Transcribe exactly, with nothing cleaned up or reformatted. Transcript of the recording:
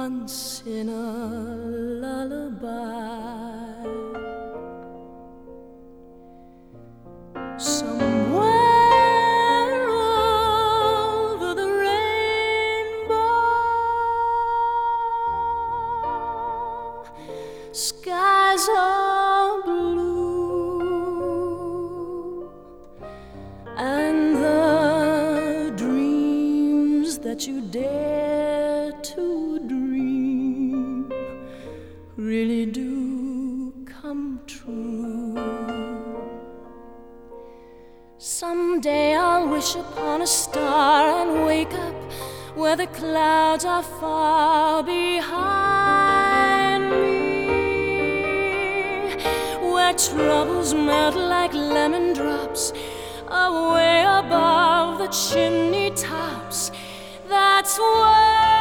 once in a lullaby. Somewhere over the rainbow, skies are blue, and the dreams that you dare to dream really do come true. Someday I'll wish upon a star and wake up where the clouds are far behind me, where troubles melt like lemon drops away above the chimney tops. That's where